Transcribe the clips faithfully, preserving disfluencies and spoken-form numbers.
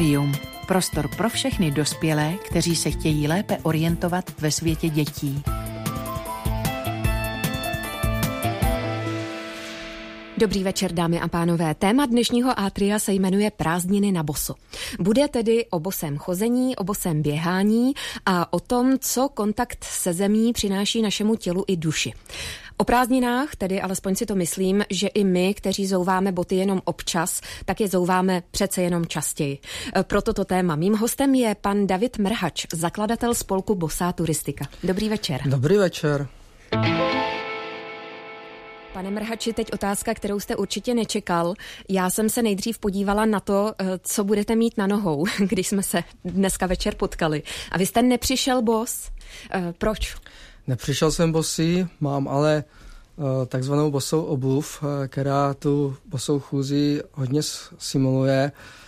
Atrium. Prostor pro všechny dospělé, kteří se chtějí lépe orientovat ve světě dětí. Dobrý večer, dámy a pánové. Téma dnešního Atria se jmenuje Prázdniny na boso. Bude tedy o bosém chození, o bosém běhání a o tom, co kontakt se zemí přináší našemu tělu i duši. O prázdninách, tedy alespoň si to myslím, že i my, kteří zouváme boty jenom občas, tak je zouváme přece jenom častěji. Proto to téma. Mým hostem je pan David Mrhač, zakladatel spolku Bosá turistika. Dobrý večer. Dobrý večer. Pane Mrhači, teď otázka, kterou jste určitě nečekal. Já jsem se nejdřív podívala na to, co budete mít na nohou, když jsme se dneska večer potkali. A vy jste nepřišel bos. Proč? Nepřišel jsem bosý, mám ale takzvanou bosou obuv, která tu bosou chůzi hodně simuluje.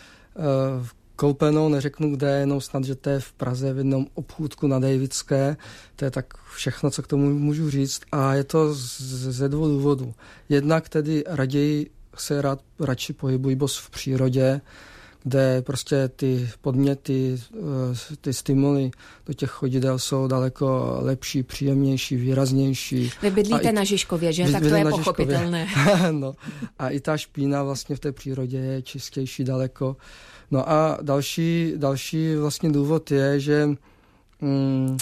Koupenou, neřeknu kde, jenom snad, že to je v Praze v jednom obchůdku na Davidské. To je tak všechno, co k tomu můžu říct. A je to ze dvou důvodů. Jednak tedy raději se rád, radši pohybují bos v přírodě, kde prostě ty podměty, ty stimuly do těch chodidel jsou daleko lepší, příjemnější, výraznější. Vy bydlíte na Žižkově, že? Tak to je pochopitelné. No. A i ta špína vlastně v té přírodě je čistější daleko. No a další, další vlastně důvod je, že mm,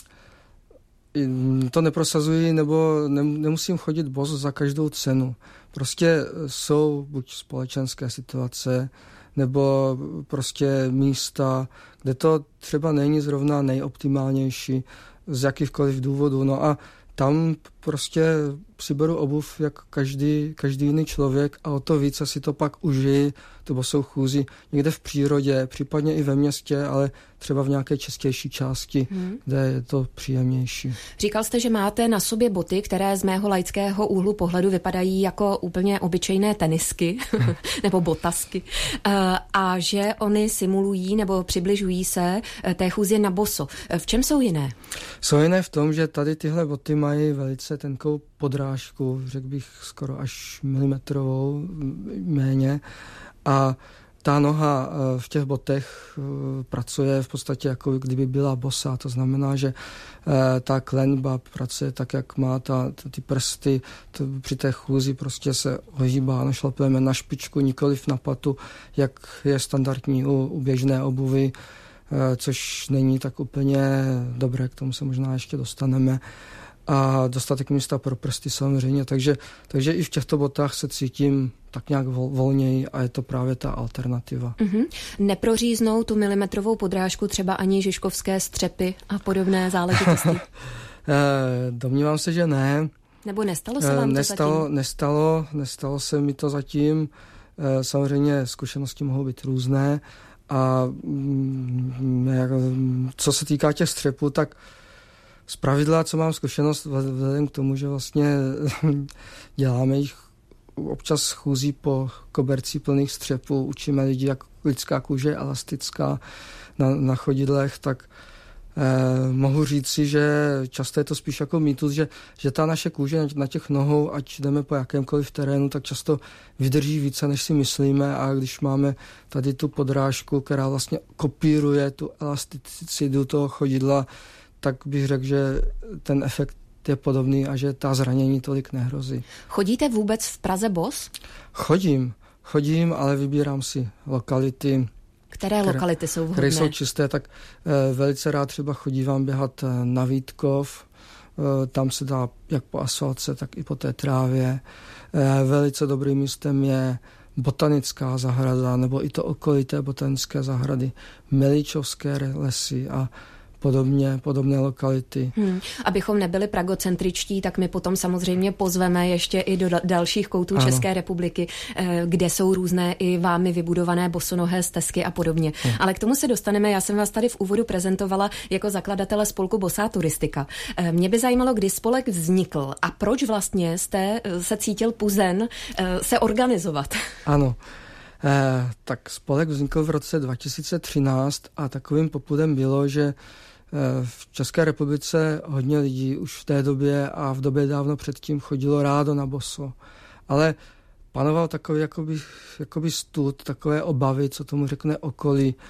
to neprosazuji nebo ne, nemusím chodit bos za každou cenu. Prostě jsou buď společenské situace, nebo prostě místa, kde to třeba není zrovna nejoptimálnější z jakýchkoliv důvodů. No a tam prostě si beru obuv jak každý, každý jiný člověk a o to více si to pak užiji, tu bosou chůzi někde v přírodě, případně i ve městě, ale třeba v nějaké čistější části, hmm. kde je to příjemnější. Říkal jste, že máte na sobě boty, které z mého laického úhlu pohledu vypadají jako úplně obyčejné tenisky nebo botasky a že oni simulují nebo přibližují se té chůzi na boso. V čem jsou jiné? Jsou jiné v tom, že tady tyhle boty mají velice tenkou podrážku, řekl bych skoro až milimetrovou méně a ta noha v těch botech pracuje v podstatě jako kdyby byla bosá, to znamená, že ta klenba pracuje tak, jak má ta, ty prsty, to při té chůzi prostě se ohýbá, našlapujeme na špičku, nikoliv na patu, jak je standardní u, u běžné obuvy, což není tak úplně dobré, k tomu se možná ještě dostaneme. A dostatek místa pro prsty samozřejmě, takže, takže i v těchto botách se cítím tak nějak vol, volněji a je to právě ta alternativa. Mm-hmm. Neproříznou tu milimetrovou podrážku třeba ani žižkovské střepy a podobné záležitosti? Domnívám se, že ne. Nebo nestalo se vám to nestalo, zatím? Nestalo, nestalo se mi to zatím. Samozřejmě zkušenosti mohou být různé a co se týká těch střepů, tak zpravidla, co mám zkušenost vzhledem k tomu, že vlastně děláme jich občas chůzí po koberci plných střepů, učíme lidi, jak lidská kůže je elastická na, na chodidlech, tak eh, mohu říci, že často je to spíš jako mýtus, že, že ta naše kůže na, na těch nohou, ať jdeme po jakémkoliv terénu, tak často vydrží více, než si myslíme a když máme tady tu podrážku, která vlastně kopíruje tu elasticitu toho chodidla, tak bych řekl, že ten efekt je podobný a že ta zranění tolik nehrozí. Chodíte vůbec v Praze bos? Chodím, chodím, ale vybírám si lokality. Které, které lokality jsou vhodné? Které jsou čisté, tak eh, velice rád třeba chodívám běhat na Vítkov, eh, tam se dá jak po asfaltce, tak i po té trávě. Eh, velice dobrým místem je botanická zahrada, nebo i to okolité botanické zahrady, Miličovské lesy a Podobně, podobné lokality. Hmm. Abychom nebyli pragocentričtí, tak my potom samozřejmě pozveme ještě i do dalších koutů ano. České republiky, kde jsou různé i vámi vybudované bosonohé stezky a podobně. Hmm. Ale k tomu se dostaneme. Já jsem vás tady v úvodu prezentovala jako zakladatele spolku Bosá turistika. Mě by zajímalo, kdy spolek vznikl a proč vlastně jste se cítil puzen se organizovat. Ano. Eh, tak spolek vznikl v roce dva tisíce třináct a takovým popudem bylo, že v České republice hodně lidí už v té době a v době dávno předtím chodilo rádo na boso. Ale panoval takový jakoby, jakoby stud, takové obavy, co tomu řekne okolí,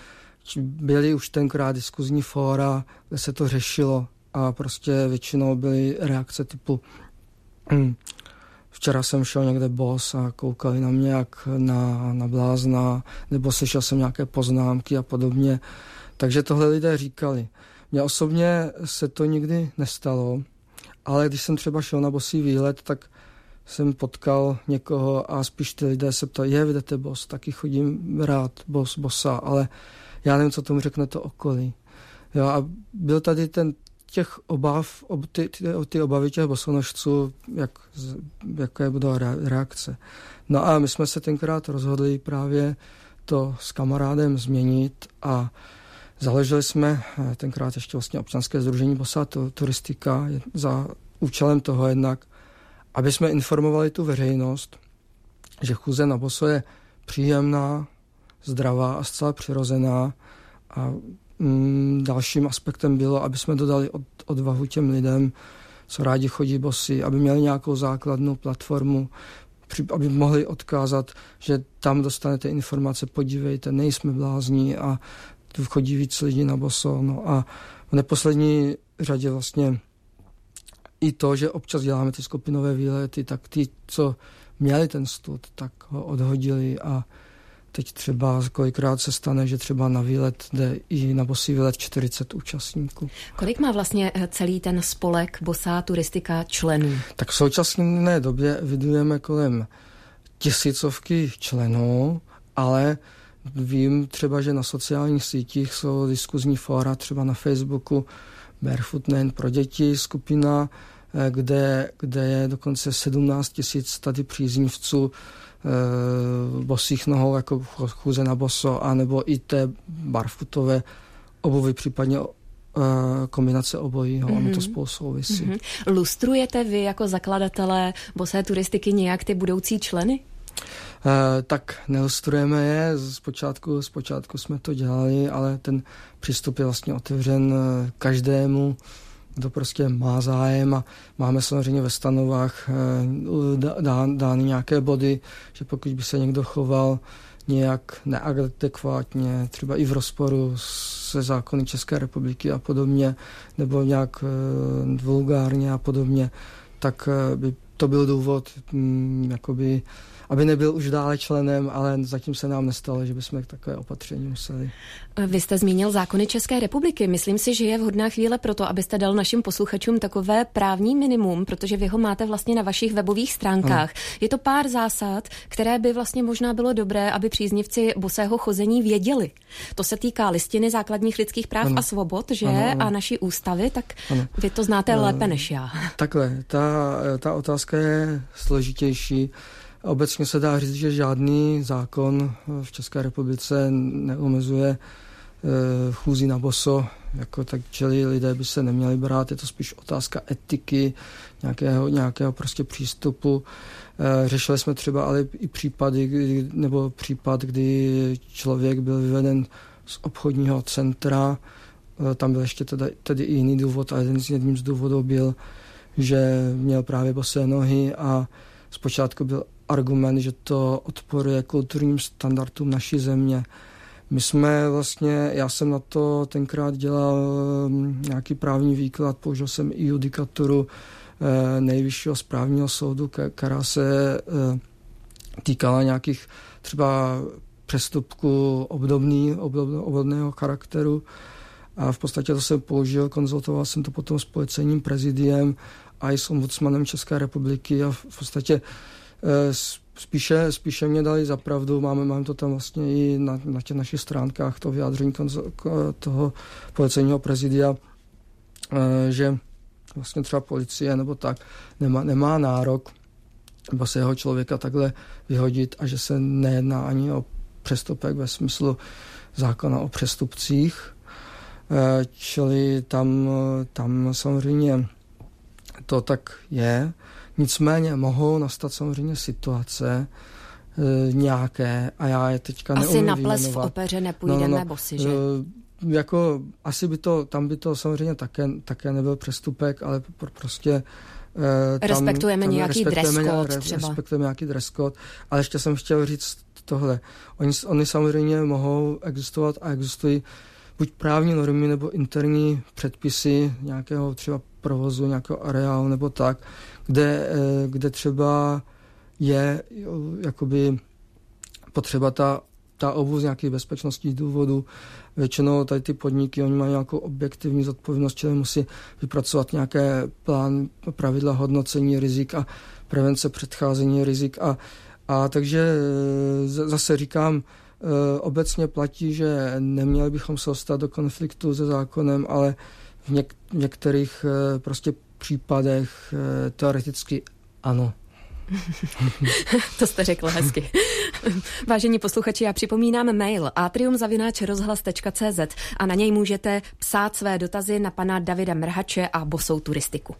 byly už tenkrát diskuzní fóra, kde se to řešilo a prostě většinou byly reakce typu hm, včera jsem šel někde bos a koukali na mě jak na, na blázna, nebo slyšel jsem nějaké poznámky a podobně. Takže tohle lidé říkali. Mně osobně se to nikdy nestalo, ale když jsem třeba šel na bosý výlet, tak jsem potkal někoho a spíš ty lidé se ptali, je, jdete bos, taky chodím rád, bos, bosa, ale já nevím, co tomu řekne to okolí. Jo, a byl tady ten těch obav, ob, ty, ty, ty obavy těch bosonožců, jak, jaké budou reakce. No a my jsme se tenkrát rozhodli právě to s kamarádem změnit a založili jsme tenkrát ještě vlastně občanské sdružení Bosá turistika za účelem toho jednak, aby jsme informovali tu veřejnost, že chůze na boso je příjemná, zdravá a zcela přirozená a mm, dalším aspektem bylo, aby jsme dodali od, odvahu těm lidem, co rádi chodí bosy, aby měli nějakou základnou platformu, při, aby mohli odkázat, že tam dostanete informace, podívejte, nejsme blázní a tu chodí víc lidí na boso. No a v neposlední řadě vlastně i to, že občas děláme ty skupinové výlety, tak ty, co měli ten stud, tak ho odhodili a teď třeba kolikrát se stane, že třeba na výlet jde i na bosý výlet čtyřicet účastníků. Kolik má vlastně celý ten spolek Bosá turistika členů? Tak v současné době evidujeme kolem tisícovky členů, ale vím třeba, že na sociálních sítích jsou diskuzní fóra, třeba na Facebooku Barefoot nejen pro děti skupina, kde, kde je dokonce sedmnáct tisíc tady příznivců e, bosých nohou, jako chůze na boso, anebo i té barfootové obuvy, případně e, kombinace obojího, mm-hmm. ono to spolu souvisí. Mm-hmm. Lustrujete vy jako zakladatelé Bosé turistiky nějak ty budoucí členy? E, tak nelustrujeme je, zpočátku, zpočátku jsme to dělali, ale ten přístup je vlastně otevřen každému, kdo prostě má zájem a máme samozřejmě ve stanovách dá, dány nějaké body, že pokud by se někdo choval nějak neadekvátně, třeba i v rozporu se zákony České republiky a podobně, nebo nějak vulgárně a podobně, tak by to byl důvod, jakoby, aby nebyl už dále členem, ale zatím se nám nestalo, že bychom takové opatření museli. Vy jste zmínil zákony České republiky. Myslím si, že je vhodná chvíle pro to, abyste dal našim posluchačům takové právní minimum, protože vy ho máte vlastně na vašich webových stránkách. Ano. Je to pár zásad, které by vlastně možná bylo dobré, aby příznivci bosého chození věděli. To se týká listiny základních lidských práv ano. a svobod, že? Ano, ano. A naší ústavy, tak ano. Vy to znáte ano. lépe než já. Takhle, ta, ta otázka je složitější. Obecně se dá říct, že žádný zákon v České republice neomezuje chůzi na boso, jako tak, čili lidé by se neměli brát, je to spíš otázka etiky, nějakého, nějakého prostě přístupu. Řešili jsme třeba ale i případy, kdy, nebo případ, kdy člověk byl vyveden z obchodního centra, tam byl ještě tedy, tedy i jiný důvod a jeden z jedním z důvodů byl, že měl právě bosé nohy a zpočátku byl argument, že to odporuje kulturním standardům naší země. My jsme vlastně, já jsem na to tenkrát dělal nějaký právní výklad, použil jsem i judikaturu eh, nejvyššího správního soudu, která se eh, týkala nějakých třeba přestupků obdobný, obdobný, obdobného charakteru. A v podstatě to jsem použil, konzultoval jsem to potom s policejním prezidiem a i s ombudsmanem České republiky a v podstatě Spíše, spíše mě dali za pravdu, máme, máme to tam vlastně i na, na těch našich stránkách, to vyjádření toho policejního prezidia, že vlastně třeba policie nebo tak nemá, nemá nárok nebo se jeho člověka takhle vyhodit a že se nejedná ani o přestupek ve smyslu zákona o přestupcích, čili tam, tam samozřejmě to tak je. Nicméně mohou nastat samozřejmě situace e, nějaké a já je teďka neumím Asi na ples v opeře nepůjdeme no, no, bosy, že? E, jako asi by to, tam by to samozřejmě také, také nebyl přestupek, ale pro, prostě e, tam, respektujeme tam nějaký dress code třeba. Respektujeme nějaký dress code, ale ještě jsem chtěl říct tohle. Oni, oni samozřejmě mohou existovat a existují buď právní normy nebo interní předpisy nějakého třeba provozu, nějakého areálu nebo tak, kde, kde třeba je jakoby potřeba ta, ta obuv z nějakých bezpečnostních důvodů. Většinou tady ty podniky, oni mají nějakou objektivní zodpovědnost, čili musí vypracovat nějaké plán, pravidla hodnocení rizik a prevence předcházení rizik. A, a takže zase říkám, obecně platí, že neměli bychom se dostat do konfliktu se zákonem, ale v, něk- v některých prostě případech teoreticky ano. To jste řekl hezky. Vážení posluchači, já připomínám mail atrium zavináč rozhlas tečka cé zet a na něj můžete psát své dotazy na pana Davida Mrhače a Bosou turistiku.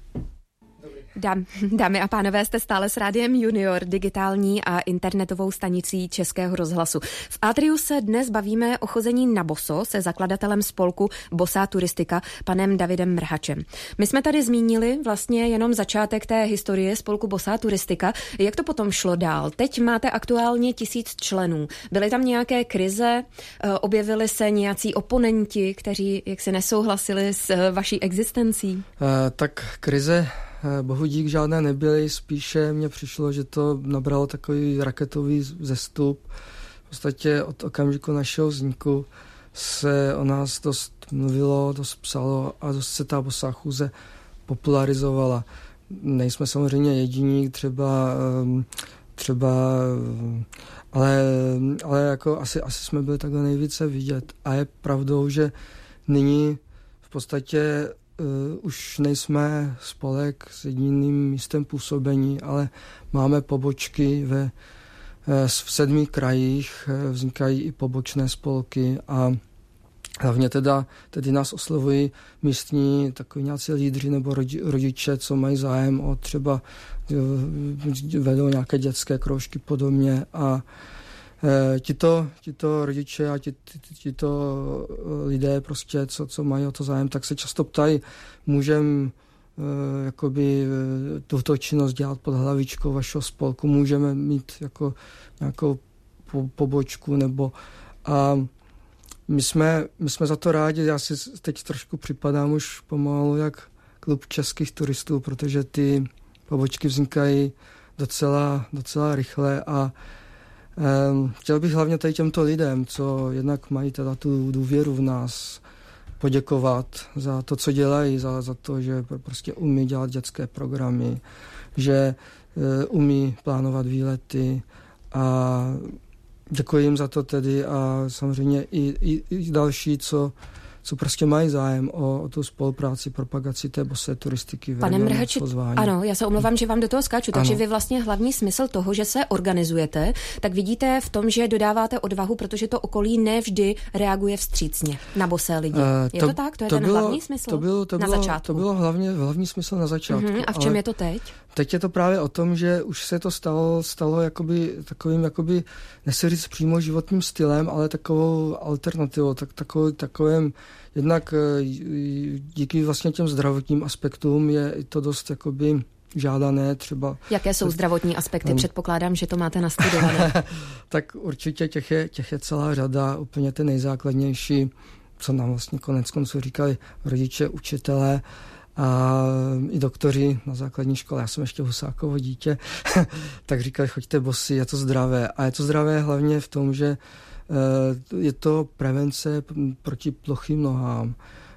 Dám, dámy a pánové, jste stále s Rádiem Junior, digitální a internetovou stanicí Českého rozhlasu. V Atriu se dnes bavíme o chození na boso se zakladatelem spolku Bosá turistika, panem Davidem Mrhačem. My jsme tady zmínili vlastně jenom začátek té historie spolku Bosá turistika. Jak to potom šlo dál? Teď máte aktuálně tisíc členů. Byly tam nějaké krize? Objevili se nějací oponenti, kteří jaksi nesouhlasili s vaší existencí? Uh, tak krize bohu dík žádné nebyly, spíše mně přišlo, že to nabralo takový raketový zestup. V podstatě od okamžiku našeho vzniku se o nás dost mluvilo, dost psalo a dost se ta bosá chůze popularizovala. Nejsme samozřejmě jediní, třeba, třeba ale, ale jako asi, asi jsme byli takhle nejvíce vidět. A je pravdou, že nyní v podstatě Uh, už nejsme spolek s jediným místem působení, ale máme pobočky ve, v sedmi krajích, vznikají i pobočné spolky a hlavně teda tedy nás oslovují místní takový nějací lídři nebo rodi, rodiče, co mají zájem o třeba vedou nějaké dětské kroužky podobně a Tito, tito rodiče a tito, tito lidé, prostě, co, co mají o to zájem, tak se často ptají, můžeme jakoby tuto činnost dělat pod hlavičkou vašeho spolku, můžeme mít jako nějakou po, pobočku, nebo a my jsme, my jsme za to rádi, já si teď trošku připadám už pomalu jak klub českých turistů, protože ty pobočky vznikají docela, docela rychle a chtěl bych hlavně tady těmto lidem, co jednak mají teda tu důvěru v nás, poděkovat za to, co dělají, za, za to, že prostě umí dělat dětské programy, že uh, umí plánovat výlety a děkuji jim za to tedy a samozřejmě i, i, i další, co co prostě mají zájem o, o tu spolupráci, propagaci té bosé turistiky. Pane Mrhači, ano, já se omlouvám, že vám do toho skáču, takže ano. Vy vlastně hlavní smysl toho, že se organizujete, tak vidíte v tom, že dodáváte odvahu, protože to okolí nevždy reaguje vstřícně na bosé lidi. Uh, je to, to tak? To je to ten bylo, hlavní smysl to bylo, to na bylo, začátku? To bylo hlavně, hlavní smysl na začátku. Uh-huh. A v čem je to teď? Teď je to právě o tom, že už se to stalo, stalo jakoby, takovým, jakoby, nechci říct přímo životním stylem, ale takovou alternativou, tak, takovou, takovým, jednak díky vlastně těm zdravotním aspektům je to dost jakoby žádané třeba. Jaké jsou zdravotní aspekty? Um, Předpokládám, že to máte nastudované. Tak určitě těch je, těch je celá řada, úplně ty nejzákladnější, co nám vlastně konec konců říkali rodiče, učitelé, a i doktoři na základní škole, já jsem ještě Husákovo dítě, tak říkali, choďte bosy, je to zdravé. A je to zdravé hlavně v tom, že je to prevence proti plochým nohám,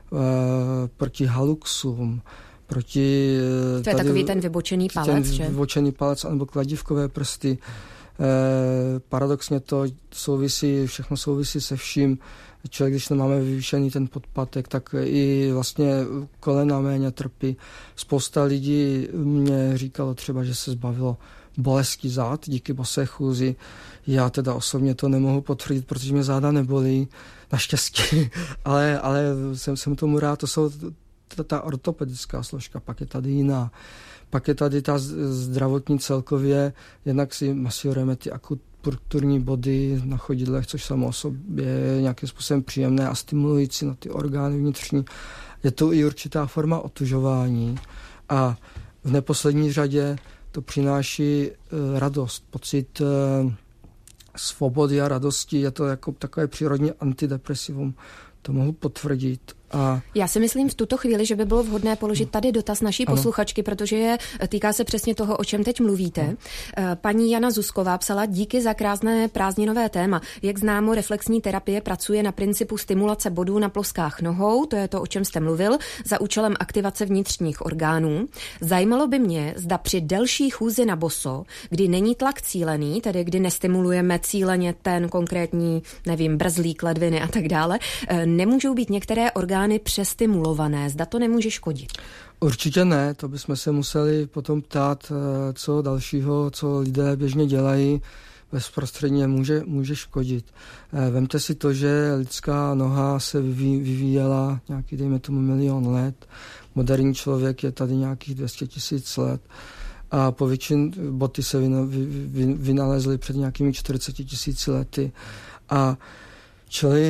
proti haluxům, proti... To je takový ten vybočený palec, ten že? vybočený palec nebo kladívkové prsty. Paradoxně to souvisí, všechno souvisí se vším. Člověk, když nemáme vyvýšený ten podpatek, tak i vlastně kolena méně trpí. Spousta lidí mě říkalo třeba, že se zbavilo bolesti zád díky bosé chůzi. Já teda osobně to nemohu potvrdit, protože mě záda nebolí, naštěstí, ale, ale jsem, jsem tomu rád. To jsou ta, ta ortopedická složka, pak je tady jiná. Pak je tady ta zdravotní celkově, jednak si masírujeme ty akupunkturní body na chodidlech, což samo o sobě je nějakým způsobem příjemné a stimulující na ty orgány vnitřní. Je to i určitá forma otužování a v neposlední řadě to přináší uh, radost, pocit, uh, svobody a radosti, je to jako takové přírodní antidepresivum, to mohu potvrdit. A... Já si myslím v tuto chvíli, že by bylo vhodné položit tady dotaz naší ano. posluchačky, protože je, týká se přesně toho, o čem teď mluvíte. Ano. Paní Jana Zuzková psala: díky za krásné prázdninové téma. Jak známo, reflexní terapie pracuje na principu stimulace bodů na ploskách nohou, to je to, o čem jste mluvil, za účelem aktivace vnitřních orgánů. Zajímalo by mě, zda při delší chůzi na boso, kdy není tlak cílený, tedy kdy nestimulujeme cíleně ten konkrétní, nevím, brzlík, ledviny a tak dále, nemůžou být některé orgány přestimulované. Zda to nemůže škodit? Určitě ne, to bychom se museli potom ptát, co dalšího, co lidé běžně dělají, bezprostředně může, může škodit. Vemte si to, že lidská noha se vyvíjela nějaký, dejme tomu, milion let. Moderní člověk je tady nějakých dvě stě tisíc let. A po většině boty se vynalezly před nějakými čtyřiceti tisíci lety. A Čili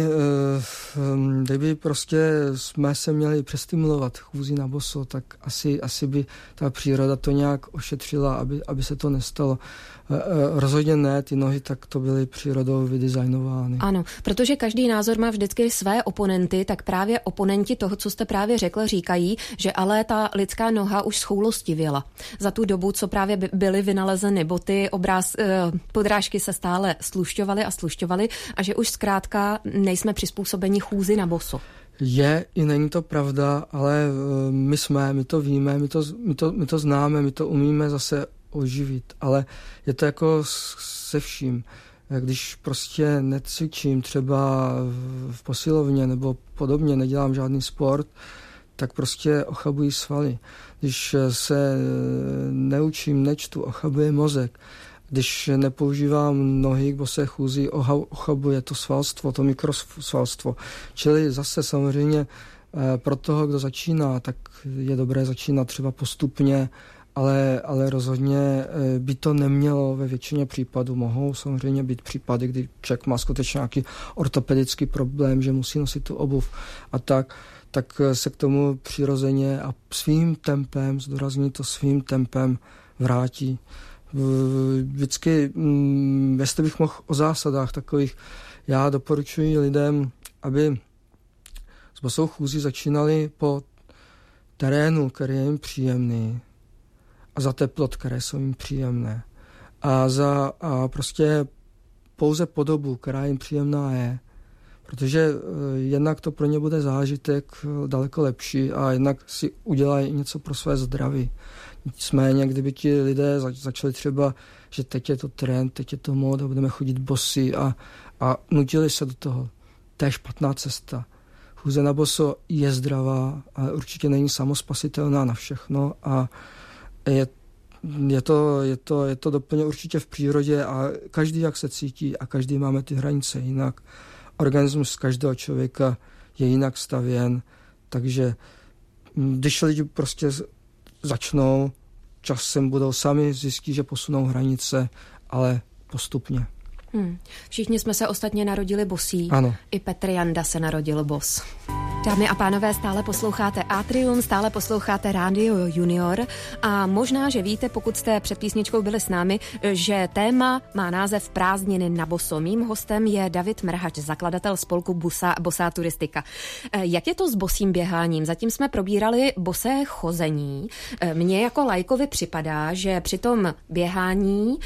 kdyby prostě jsme se měli přestimulovat chůzí na boso, tak asi, asi by ta příroda to nějak ošetřila, aby, aby se to nestalo. Rozhodně ne, ty nohy tak to byly přírodou vydizajnovány. Ano, protože každý názor má vždycky své oponenty, tak právě oponenti toho, co jste právě řekl, říkají, že ale ta lidská noha už schoulostivěla. Za tu dobu, co právě byly vynalezeny boty, obráz, podrážky se stále slušťovaly a slušťovaly a že už zkrátka nejsme přizpůsobeni chůzi na boso. Je i není to pravda, ale my jsme, my to víme, my to, my to, my to známe, my to umíme zase oživit, ale je to jako se vším. Když prostě necvičím třeba v posilovně nebo podobně, nedělám žádný sport, tak prostě ochabují svaly. Když se neučím, nečtu, ochabuje mozek. Když nepoužívám nohy k bosé chůzi, ochabuje to svalstvo, to mikrosvalstvo. Čili zase samozřejmě pro toho, kdo začíná, tak je dobré začínat třeba postupně, ale, ale rozhodně by to nemělo ve většině případů. Mohou samozřejmě být případy, kdy člověk má skutečně nějaký ortopedický problém, že musí nosit tu obuv a tak, tak se k tomu přirozeně a svým tempem, zdůrazní to svým tempem, vrátí. Vždycky, jestli bych mohl o zásadách takových, já doporučuji lidem, aby s bosou chůzí začínali po terénu, který je jim příjemný, a za teplot, které jsou jim příjemné. A, za, a prostě pouze po dobu, která jim příjemná je. Protože jednak to pro ně bude zážitek daleko lepší a jednak si udělají něco pro své zdraví. Nicméně, kdyby ti lidé začali třeba, že teď je to trend, teď je to móda, budeme chodit bosí a, a nutili se do toho. To je špatná cesta. Chůze na boso je zdravá, ale určitě není samospasitelná na všechno a je, je, to, je, to, je to doplně určitě v přírodě a každý jak se cítí a každý máme ty hranice jinak. Organismus každého člověka je jinak stavěn, takže když lidi prostě začnou, časem budou sami zjistit, že posunou hranice, ale postupně. Hmm. Všichni jsme se ostatně narodili bosí. Ano. I Petr Janda se narodil bos. Dámy a pánové, stále posloucháte Atrium, stále posloucháte Rádio Junior a možná, že víte, pokud jste před písničkou byli s námi, že téma má název Prázdniny na boso. Mým hostem je David Mrhač, zakladatel spolku Busa, Bosá turistika. Jak je to s bosým běháním? Zatím jsme probírali bosé chození. Mně jako laikovi připadá, že při tom běhání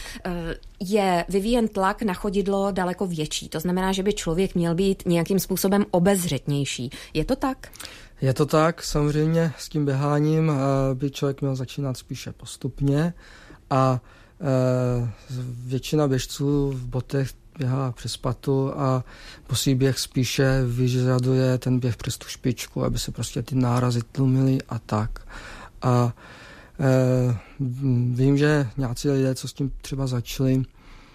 je vyvíjen tlak na chodidlo daleko větší. To znamená, že by člověk měl být nějakým způsobem obezřetnější. Je to tak? Je to tak, samozřejmě s tím běháním by člověk měl začínat spíše postupně a e, většina běžců v botech běhá přes patu a bosý běh spíše vyžaduje ten běh přes tu špičku, aby se prostě ty nárazy tlumily a tak. A e, vím, že nějací lidé, co s tím třeba začali, e,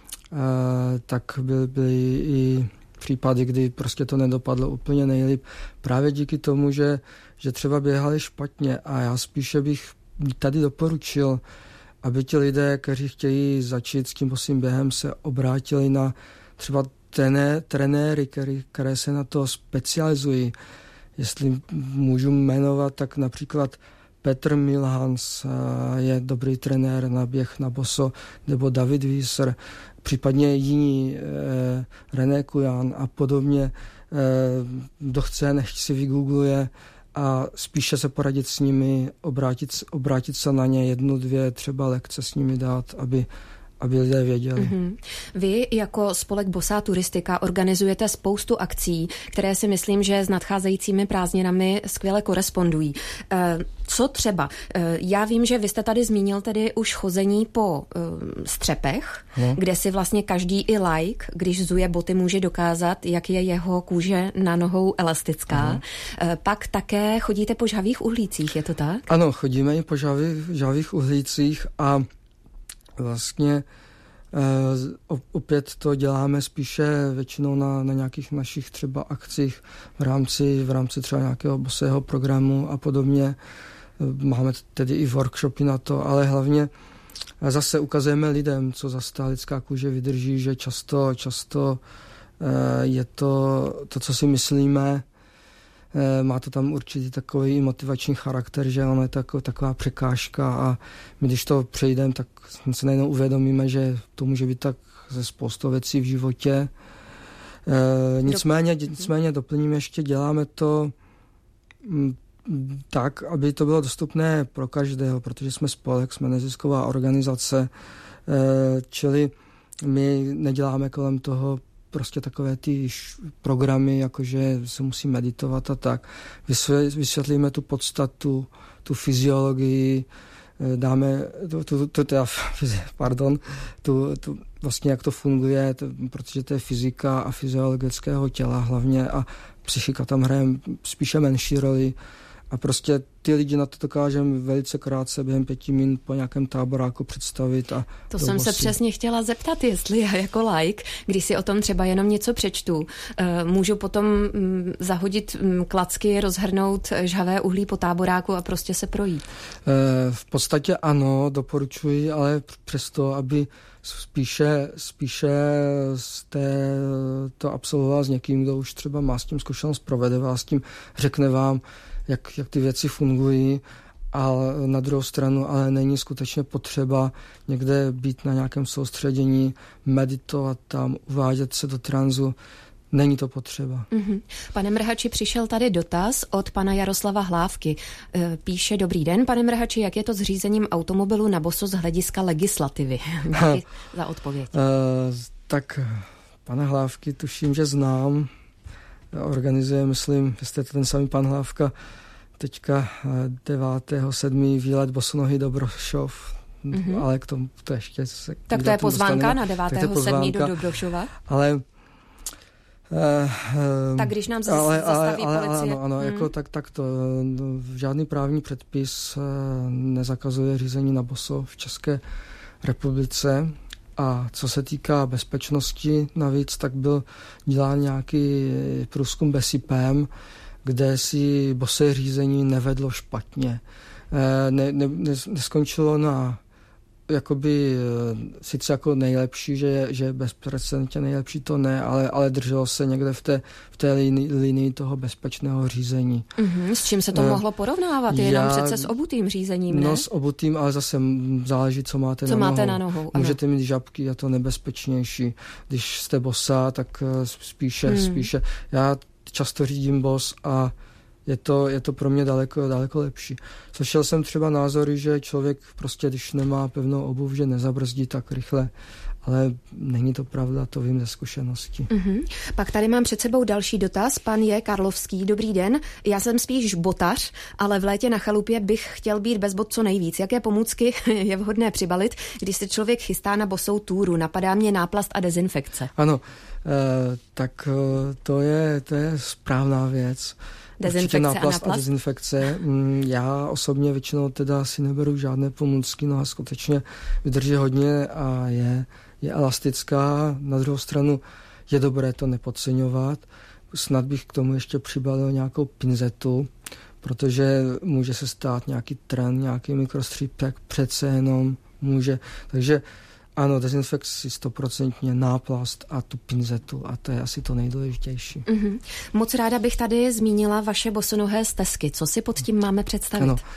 tak byli, byli i případy, kdy prostě to nedopadlo úplně nejlíp. Právě díky tomu, že, že třeba běhali špatně a já spíše bych tady doporučil, aby ti lidé, kteří chtějí začít s tím bosým během, se obrátili na třeba trené, trenéry, který, které se na to specializují. Jestli můžu jmenovat, tak například Petr Milhans je dobrý trenér na běh na boso, nebo David Wieser. případně jiní, eh, René Kujan a podobně, eh, kdo chce, nechť si vygoogluje a spíše se poradit s nimi, obrátit, obrátit se na ně, jednu, dvě třeba lekce s nimi dát, aby aby lidé věděli. Mm-hmm. Vy jako spolek Bossá turistika organizujete spoustu akcí, které si myslím, že s nadcházejícími prázdninami skvěle korespondují. Co třeba? Já vím, že vy jste tady zmínil tedy už chození po střepech, no. kde si vlastně každý i laik, když zuje boty, může dokázat, jak je jeho kůže na nohou elastická. No. Pak také chodíte po žhavých uhlících, je to tak? Ano, chodíme i po žhavých, žhavých uhlících a vlastně uh, opět to děláme spíše většinou na, na nějakých našich třeba akcích v rámci, v rámci třeba nějakého bosého programu a podobně. Máme tedy i workshopy na to, ale hlavně zase ukazujeme lidem, co zase ta lidská kůže vydrží, že často, často uh, je to to, co si myslíme. Má to tam určitě takový motivační charakter, že ono je tako, taková překážka a my když to přejdeme, tak se najednou uvědomíme, že to může být tak ze spoustou věcí v životě. E, nicméně, nicméně doplním ještě, děláme to m, tak, aby to bylo dostupné pro každého, protože jsme spolek, jsme nezisková organizace, e, čili my neděláme kolem toho prostě takové ty programy, jakože se musí meditovat a tak. Vysvětlíme tu podstatu, tu fyziologii, dáme, tu, tu, tu, tu, pardon, tu, tu, vlastně jak to funguje, to, protože to je fyzika a fyziologického těla hlavně a psychika tam hraje spíše menší roli. A prostě ty lidi na to dokážeme velice krátce během pěti minut po nějakém táboráku představit. A to jsem se přesně chtěla zeptat, jestli já jako laik, když si o tom třeba jenom něco přečtu, můžu potom zahodit klacky, rozhrnout žhavé uhlí po táboráku a prostě se projít? V podstatě ano, doporučuji, ale přesto, aby spíše, spíše jste to absolvoval s někým, kdo už třeba má s tím zkušenost, provede vás s tím, řekne vám, Jak, jak ty věci fungují, a na druhou stranu ale není skutečně potřeba někde být na nějakém soustředění, meditovat tam, uvádět se do tranzu. Není to potřeba. Mm-hmm. Pane Mrhači, přišel tady dotaz od pana Jaroslava Hlávky. Píše: Dobrý den, pane Mrhači, jak je to s řízením automobilu na boso z hlediska legislativy? Díky za odpověď. Uh, tak pana Hlávky tuším, že znám. Organizuje, myslím, jste to ten samý pan Hlávka, teďka devátého sedmý výlet bosonohy do Dobrošov, mm-hmm. ale k tomu to ještě se... Tak to je pozvánka na devátého sedmý do Dobrošova? Ale... Uh, uh, tak když nám zase ale, zastaví ale, ale, policie... Ano, ano hmm. jako tak, tak to, žádný právní předpis nezakazuje řízení na boso v České republice. A co se týká bezpečnosti navíc, tak byl dělán nějaký průzkum BESIPem, kde si bosé řízení nevedlo špatně. Ne, ne, neskončilo na jakoby sice jako nejlepší, že, že bezprecedentně nejlepší to ne, ale, ale drželo se někde v té, v té linii, linii toho bezpečného řízení. Mm-hmm. S čím se to uh, mohlo porovnávat? Je jenom přece s obutým řízením, ne? No s obutým, ale zase záleží, co máte co na máte nohou. na nohou. Můžete mít žabky, je to nebezpečnější. Když jste bosá, tak spíše, hmm. spíše. Já často řídím bos a Je to, je to pro mě daleko, daleko lepší. Slyšel jsem třeba názory, že člověk prostě, když nemá pevnou obuv, že nezabrzdí tak rychle, ale není to pravda, to vím ze zkušenosti. Mm-hmm. Pak tady mám před sebou další dotaz. Pan je Karlovský. Dobrý den, já jsem spíš botař, ale v létě na chalupě bych chtěl být bez bot co nejvíc. Jaké pomůcky je vhodné přibalit, když se člověk chystá na bosou túru? Napadá mě náplast a dezinfekce. Ano, eh, tak to je, to je správná věc. Dezinfekce náplast a náplast? A dezinfekce. Já osobně většinou teda si neberu žádné pomůcky, no a skutečně vydrží hodně a je, je elastická. Na druhou stranu je dobré to nepodceňovat. Snad bych k tomu ještě přibalil nějakou pinzetu, protože může se stát nějaký tren, nějaký mikrostřípek, přece jenom může. Takže ano, dezinfekci stoprocentně, náplast a tu pinzetu a to je asi to nejdůležitější. Mm-hmm. Moc ráda bych tady zmínila vaše bosonohé stezky. Co si pod tím máme představit? Ano.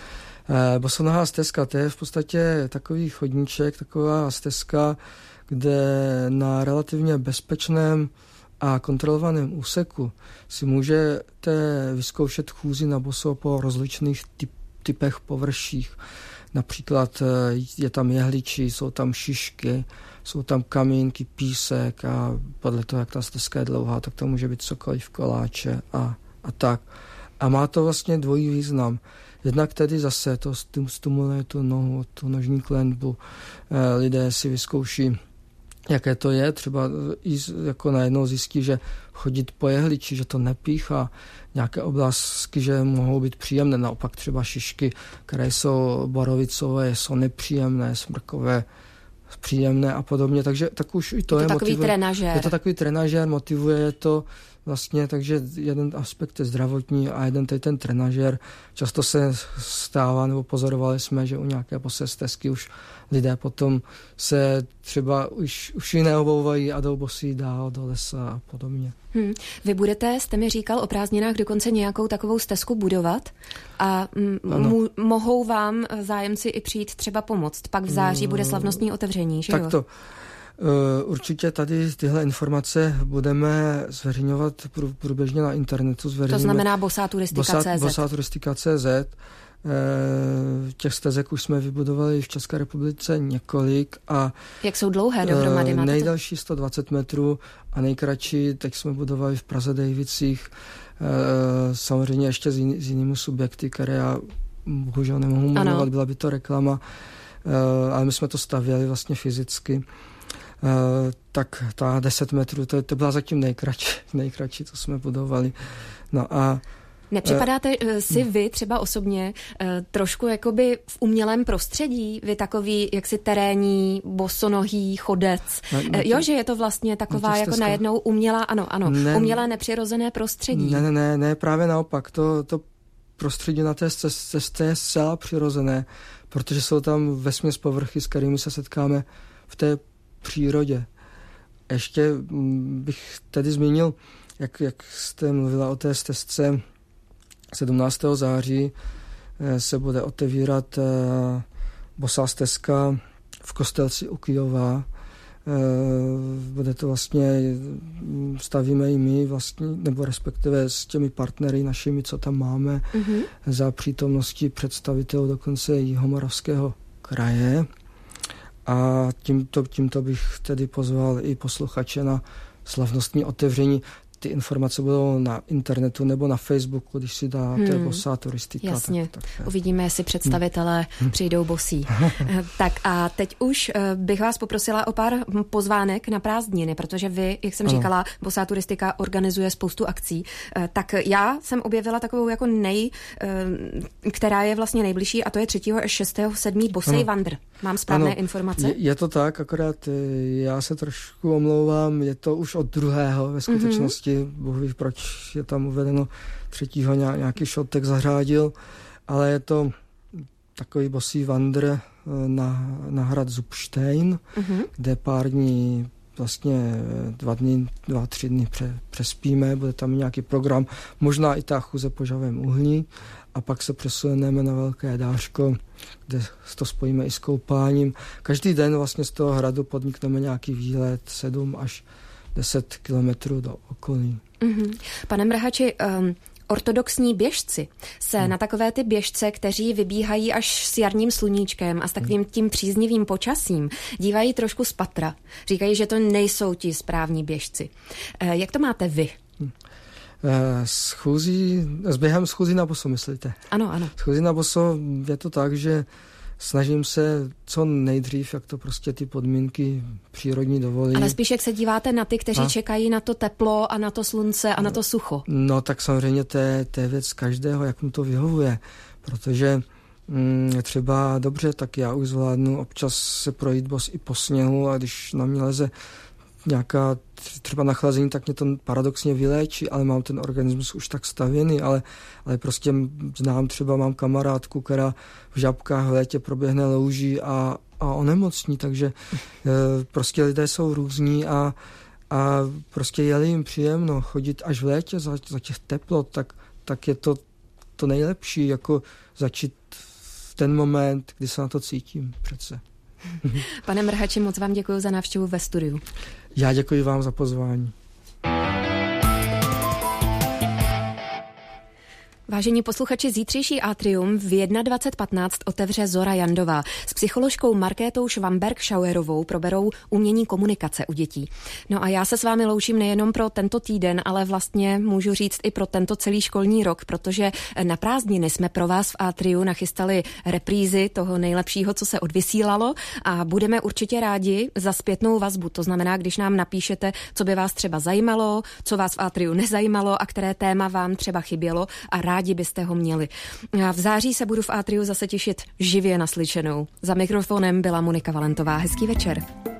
Bosonohá stezka, to je v podstatě takový chodníček, taková stezka, kde na relativně bezpečném a kontrolovaném úseku si můžete vyzkoušet chůzi na boso po rozličných typ, typech površích. Například je tam jehličí, jsou tam šišky, jsou tam kamínky, písek a podle toho, jak ta stezka je dlouhá, tak to může být cokoliv, koláče a, a tak. A má to vlastně dvojí význam. Jednak tedy zase to stimuluje tu nohu, tu nožní klenbu. Lidé si vyzkouší, jaké to je. Třeba i jako najednou zjistí, že chodit po jehliči, že to nepíchá. Nějaké oblastky, že mohou být příjemné. Naopak třeba šišky, které jsou borovicové, jsou nepříjemné, smrkové, příjemné a podobně. Takže tak už i to je, je to takový motivuje. trenažér. Je to takový trenažér, motivuje to vlastně, takže jeden aspekt je zdravotní a jeden je ten trenažér. Často se stává, nebo pozorovali jsme, že u nějaké posestezky už lidé potom se třeba už, už ji neobouvají a jdou bosí dál do lesa a podobně. Hmm. Vy budete, jste mi říkal, o prázdninách dokonce nějakou takovou stezku budovat a m- mohou vám zájemci i přijít třeba pomoct. Pak v září bude slavnostní otevření, že jo? Tak to. Určitě tady tyhle informace budeme zveřejňovat průběžně na internetu. To znamená bosáturistika tečka cé zet. bosáturistika tečka cé zet. Těch stezek už jsme vybudovali v České republice několik. A jak jsou dlouhé dohromady? Máte nejdelší to? sto dvacet metrů a nejkratší teď jsme budovali v Praze Dejvicích. Samozřejmě ještě s, jiný, s jinými subjekty, které já bohužel nemohu jmenovat, byla by to reklama, ale my jsme to stavěli vlastně fyzicky. Uh, tak ta deset metrů, to, to byla zatím nejkratší, nejkratší, co jsme budovali. No a nepřipadáte uh, si vy třeba osobně uh, trošku jakoby v umělém prostředí, vy takový jaksi terénní, bosonohý chodec, no, no, uh, jo, že je to vlastně taková no, jako najednou umělá, ano, ano, ne, umělé nepřirozené prostředí. Ne, ne, ne, ne, právě naopak, to, to prostředí na té cestě je zcela přirozené, protože jsou tam vesměs povrchy, s kterými se setkáme v té přírodě. Ještě bych tedy zmínil, jak, jak jste mluvila o té stezce, sedmnáctého září se bude otevírat bosá stezka v Kostelci u Kyjova. Bude to vlastně, stavíme i my vlastně, nebo respektive s těmi partnery našimi, co tam máme, mm-hmm. za přítomnosti představitelů dokonce Jihomoravského kraje. A tímto, tímto bych tedy pozval i posluchače na slavnostní otevření. Ty informace budou na internetu nebo na Facebooku, když si dáte hmm. bosá turistika. Jasně, tak, tak, uvidíme, jestli představitelé hmm. přijdou bosí. Tak a teď už bych vás poprosila o pár pozvánek na prázdniny, protože vy, jak jsem ano. říkala, bosá turistika organizuje spoustu akcí. Tak já jsem objevila takovou jako nej, která je vlastně nejbližší, a to je třetího až šestého sedmého Bosej Vandr. Mám správné ano. informace? Je, je to tak, akorát já se trošku omlouvám, je to už od druhého ve skutečnosti. Mm-hmm. Bůh ví, proč je tam uvedeno třetího, nějaký šotek zařádil, ale je to takový bosý vandr na, na hrad Zubštejn, mm-hmm. kde pár dní, vlastně dva dny, dva, tři dny pře, přespíme, bude tam nějaký program, možná i ta chůze po žavém uhlí, a pak se přesuneme na Velké Dáško, kde to spojíme i s koupáním. Každý den vlastně z toho hradu podnikneme nějaký výlet sedm až deset kilometrů do okolí. Mm-hmm. Pane Mrhači, um, ortodoxní běžci se hmm. na takové ty běžce, kteří vybíhají až s jarním sluníčkem a s takovým tím příznivým počasím, dívají trošku z patra. Říkají, že to nejsou ti správní běžci. Uh, jak to máte vy? Hmm. S chůzí, s během schůzí na boso, myslíte? Ano, ano. Schůzí na boso je to tak, že snažím se co nejdřív, jak to prostě ty podmínky přírodní dovolí. Ale spíš jak se díváte na ty, kteří a? čekají na to teplo a na to slunce a na to sucho. No tak samozřejmě to je, to je věc každého, jak mu to vyhovuje, protože mm, třeba dobře, tak já už zvládnu občas se projít bos i po sněhu, a když na mě leze nějaká třeba nachlazení, tak mě to paradoxně vyléčí, ale mám ten organismus už tak stavěný, ale, ale prostě znám třeba, mám kamarádku, která v Žabkách v létě proběhne louží a, a onemocní, takže e, prostě lidé jsou různí a, a prostě je-li jim příjemno chodit až v létě za, za těch teplot, tak, tak je to to nejlepší, jako začít ten moment, kdy se na to cítím přece. Pane Mrhači, moc vám děkuji za návštěvu ve studiu. Já děkuji vám za pozvání. Vážení posluchači, zítřejší Atrium v dvacet jedna patnáct otevře Zora Jandová. S psycholožkou Markétou Švamberg-Schauerovou proberou umění komunikace u dětí. No a já se s vámi loučím nejenom pro tento týden, ale vlastně můžu říct i pro tento celý školní rok, protože na prázdniny jsme pro vás v Atriu nachystali reprízy toho nejlepšího, co se odvysílalo, a budeme určitě rádi za zpětnou vazbu. To znamená, když nám napíšete, co by vás třeba zajímalo, co vás v Atriu nezajímalo a které téma vám třeba chybělo, a rádi byste ho měli. A v září se budu v Atriu zase těšit živě naslyšenou. Za mikrofonem byla Monika Valentová. Hezký večer.